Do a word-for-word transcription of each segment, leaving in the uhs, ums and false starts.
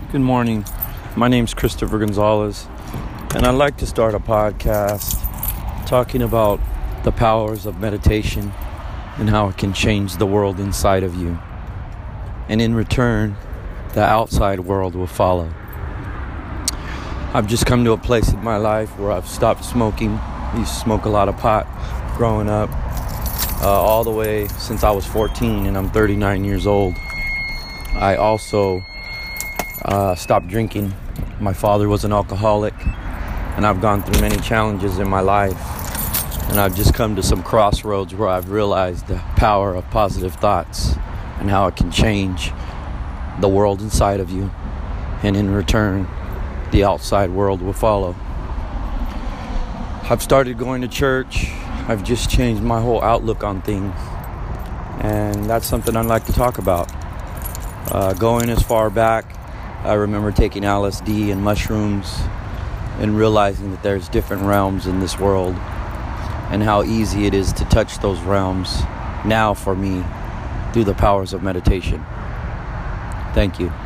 Good morning. My name's Christopher Gonzalez, and I'd like to start a podcast talking about the powers of meditation and how it can change the world inside of you. And in return, the outside world will follow. I've just come to a place in my life where I've stopped smoking. I used to smoke a lot of pot growing up, uh, all the way since I was fourteen, and I'm thirty-nine years old. I also uh, stopped drinking. My father was an alcoholic, and I've gone through many challenges in my life. And I've just come to some crossroads where I've realized the power of positive thoughts and how it can change the world inside of you. And in return, the outside world will follow. I've started going to church. I've just changed my whole outlook on things. And that's something I'd like to talk about. Uh, going as far back, I remember taking L S D and mushrooms and realizing that there's different realms in this world and how easy it is to touch those realms now for me through the powers of meditation. Thank you.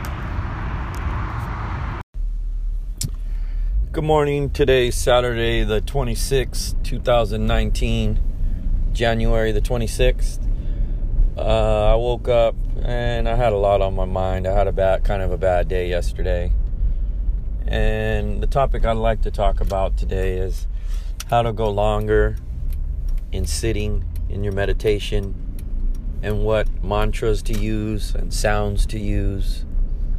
Good morning. Today's Saturday the twenty-sixth, twenty nineteen, January the twenty-sixth. Uh, I woke up and I had a lot on my mind. I had a bad, kind of a bad day yesterday. And the topic I'd like to talk about today is how to go longer in sitting in your meditation and what mantras to use and sounds to use.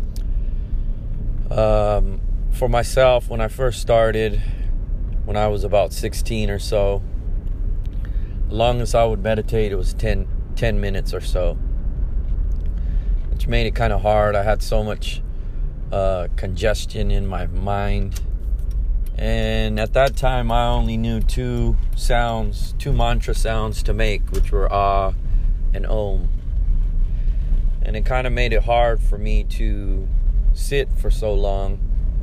Um, for myself, when I first started, when I was about sixteen or so, the longest I would meditate, it was ten minutes or so, which made it kind of hard. I had so much uh, congestion in my mind. And at that time, I only knew two sounds, two mantra sounds to make, which were Ah and Om. And it kind of made it hard for me to sit for so long.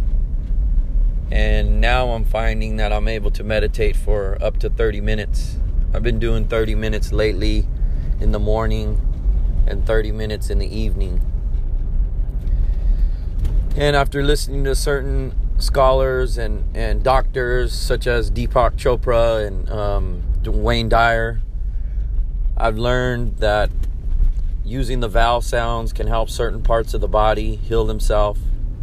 And now I'm finding that I'm able to meditate for up to thirty minutes. I've been doing thirty minutes lately in the morning and thirty minutes in the evening. And after listening to certain scholars and, and doctors such as Deepak Chopra and um, Wayne Dyer, I've learned that using the vowel sounds can help certain parts of the body heal themselves.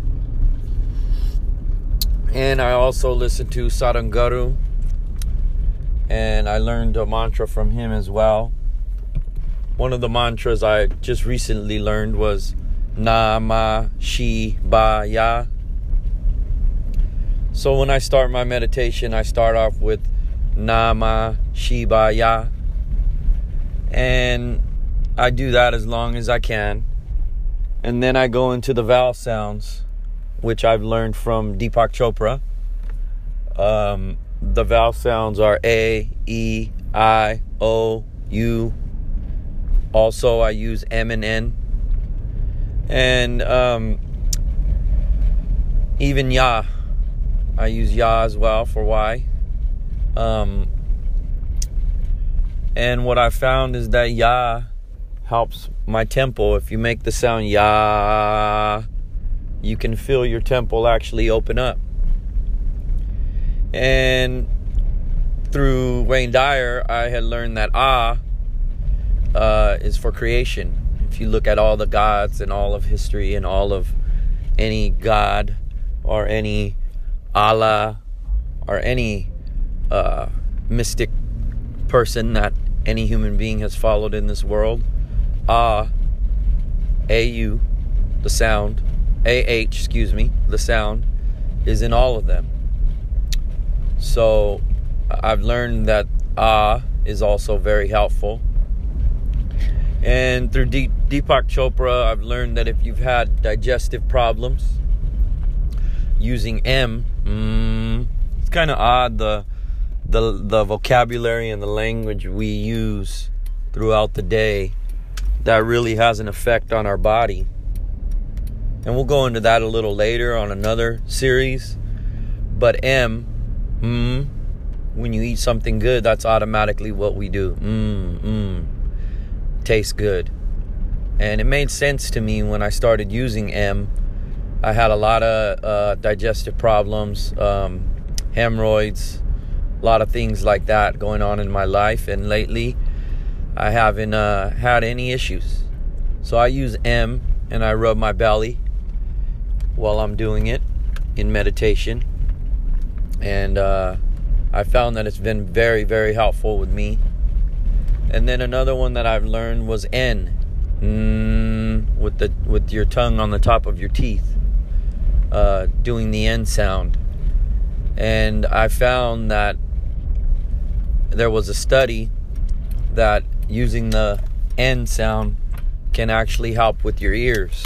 And I also listened to Sadhguru, and I learned a mantra from him as well. One of the mantras I just recently learned was Namah Shivaya. So when I start my meditation, I start off with Namah Shivaya. And I do that as long as I can. And then I go into the vowel sounds, which I've learned from Deepak Chopra. Um, the vowel sounds are A, E, I, O, U. Also, I use M and N. And um, even Ya. I use Ya as well for Y. Um, and what I found is that Ya helps my temple. If you make the sound Ya, you can feel your temple actually open up. And through Wayne Dyer, I had learned that Ah uh, is for creation. If you look at all the gods and all of history and all of any god or any Allah or any uh, mystic person that any human being has followed in this world, Ah, A U, the sound, A H, excuse me, the sound is in all of them. So I've learned that Ah is also very helpful. And through De- Deepak Chopra, I've learned that if you've had digestive problems, using M, mm, it's kind of odd the, the the vocabulary and the language we use throughout the day that really has an effect on our body. And we'll go into that a little later on another series. But M, mm, when you eat something good, that's automatically what we do. Mm, mm. Tastes good. And it made sense to me when I started using M I had a lot of uh, digestive problems, um, hemorrhoids, a lot of things like that going on in my life. And lately, I haven't uh, had any issues. So I use M and I rub my belly while I'm doing it in meditation. And uh, I found that it's been very, very helpful with me. And then another one that I've learned was N, mm, with the with your tongue on the top of your teeth, uh, doing the N sound. And I found that there was a study that using the N sound can actually help with your ears.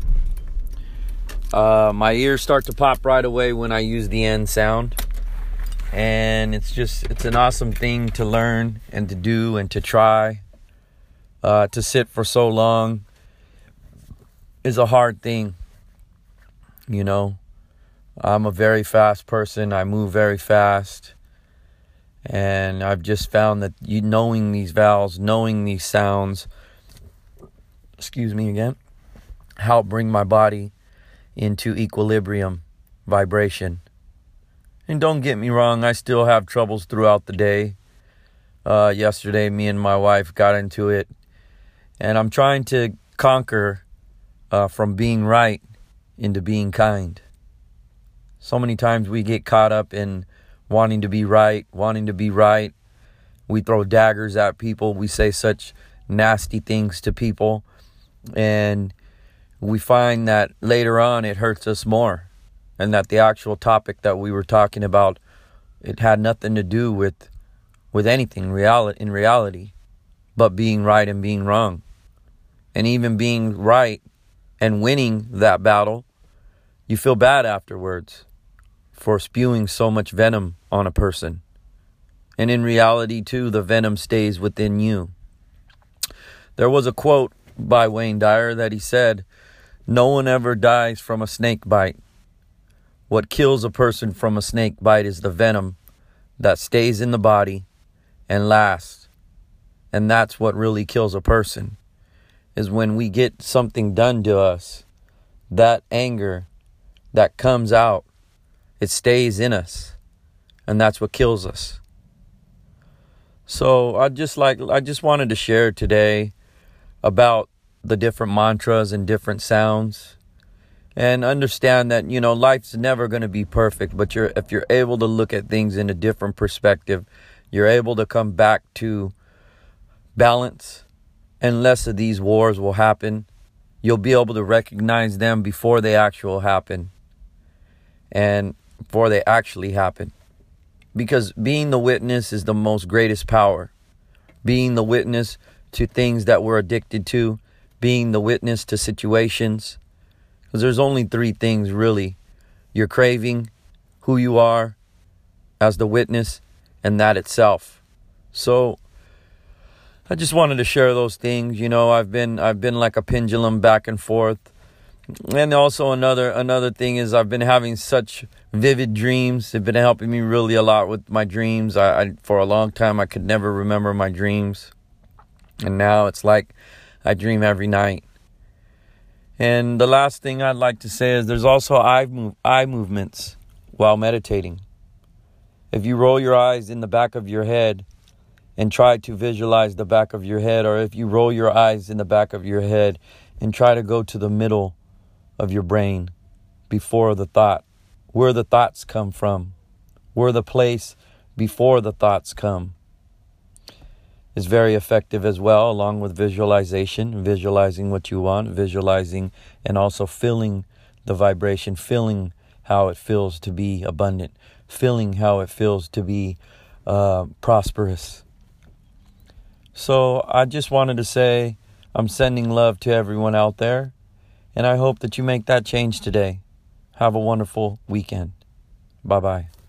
Uh, my ears start to pop right away when I use the N sound. And it's just, it's an awesome thing to learn and to do and to try. Uh, to sit for so long is a hard thing. You know, I'm a very fast person. I move very fast. And I've just found that you knowing these vowels, knowing these sounds, excuse me again, help bring my body into equilibrium, vibration. And don't get me wrong, I still have troubles throughout the day. Uh, yesterday, me and my wife got into it. And I'm trying to conquer uh, from being right into being kind. So many times we get caught up in wanting to be right, wanting to be right. We throw daggers at people. We say such nasty things to people. And we find that later on it hurts us more. And that the actual topic that we were talking about, it had nothing to do with with anything reality in reality, but being right and being wrong. And even being right and winning that battle, you feel bad afterwards for spewing so much venom on a person. And in reality, too, the venom stays within you. There was a quote by Wayne Dyer that he said, "No one ever dies from a snake bite. What kills a person from a snake bite is the venom that stays in the body and lasts." And that's what really kills a person, is when we get something done to us, that anger that comes out, it stays in us. And that's what kills us. So I just like I just wanted to share today about the different mantras and different sounds. And understand that, you know, life's never going to be perfect, but you're if you're able to look at things in a different perspective, you're able to come back to balance, and less of these wars will happen. You'll be able to recognize them before they actually happen, and before they actually happen. Because being the witness is the most greatest power. Being the witness to things that we're addicted to, being the witness to situations. Because there's only three things really: your craving, who you are as the witness, and that itself. So I just wanted to share those things. You know, I've been I've been like a pendulum back and forth. And also another another thing is I've been having such vivid dreams. They've been helping me really a lot with my dreams. I, I for a long time I could never remember my dreams. And now it's like I dream every night. And the last thing I'd like to say is there's also eye move, eye movements while meditating. If you roll your eyes in the back of your head and try to visualize the back of your head, or if you roll your eyes in the back of your head and try to go to the middle of your brain before the thought, where the thoughts come from, where the place before the thoughts come, is very effective as well, along with visualization, visualizing what you want, visualizing and also feeling the vibration, feeling how it feels to be abundant, feeling how it feels to be uh, prosperous. So I just wanted to say I'm sending love to everyone out there, and I hope that you make that change today. Have a wonderful weekend. Bye-bye.